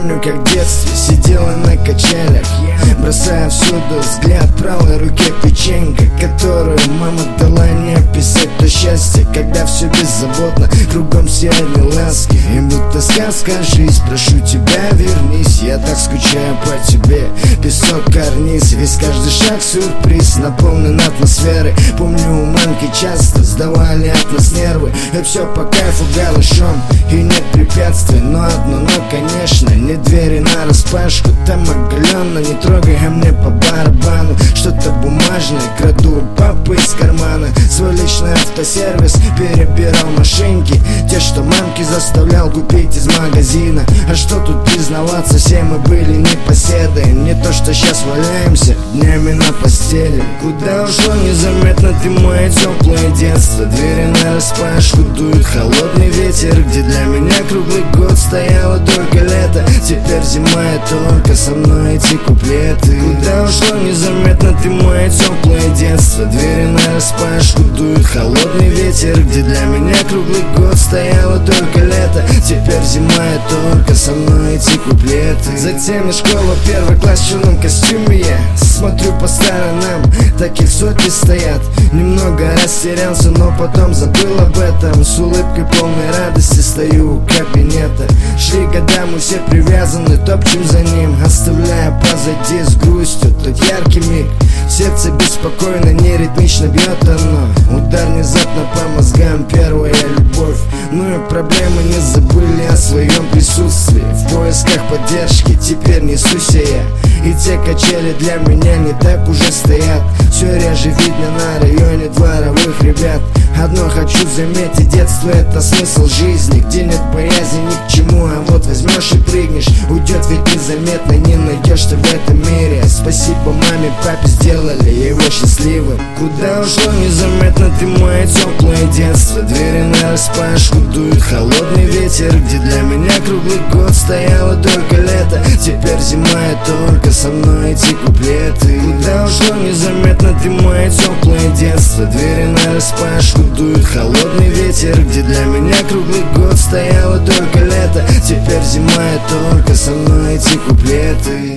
Помню, как в детстве сидела на качелях, бросая всюду взгляд правой руке печенька, которую мама дала. Не описать то счастье, когда все беззаботно, кругом сияние ласки. И будто сказка жизнь, прошу тебя, вернись. Я так скучаю по тебе, песок, карниз, весь каждый шаг сюрприз, наполнен атмосферой. Помню, у мамки часто сдавали от нас нервы. И все по кайфу голышом, и нет препятствий. Но одно но, конечно, не двери нараспашку. Там оголенно, не трогай, а мне по барабану. Что-то бумажное краду у папы из кармана. Свой личный автосервис перебирал машинки, те, что мамки заставлял купить из магазина. А что тут признаваться, все мы были непоседы. Не то, что сейчас валяемся днями на постели. Куда ушло незаметно ты, мое теплое детство? Двери нараспашку, дует холодный ветер, где для меня круглый год стояло только лето. Теперь зима, и только со мной эти куплеты. Куда ушло незаметно ты, мое теплое детство? Двери нараспашку, дует холодный ветер, где для меня круглый год стояло только лето. Теперь зима, и только со мной эти куплеты. Затем и школа, первый класс в черном костюме. Я смотрю по сторонам, таких сотни стоят. Немного растерялся, но потом забыл об этом. С улыбкой полной радости стою у кабинета. Шли года, мы все привязаны, топчем за ним, оставляя позади с грустью тот яркий миг. Сердце беспокойно, неритмично бьет оно. Удар внезапно по мозгам, первая любовь. Ну и проблемы, не забыли о своем присутствии. В поисках поддержки теперь несусь я. И те качели для меня не так уже стоят. Все реже видно на районе дворовых ребят. Одно хочу заметить, детство — это смысл жизни, где нет боязни ни к чему, а вот возьмешь и прыгнешь. Уйдет ведь незаметно, не найдешь ты в этом мире. Спасибо маме, папе, сделали его счастливым. Куда ушло незаметно ты, мое теплое детство? Двери нараспашку, дует холодный ветер, где для меня круглый год стояло только лето. Теперь зима, и только со мной эти куплеты. Куда ушло незаметно ты, мое теплое детство? Двери нараспашку, дует холодный ветер, где для меня круглый год стояло только лето. Теперь зима, и только со мной эти куплеты.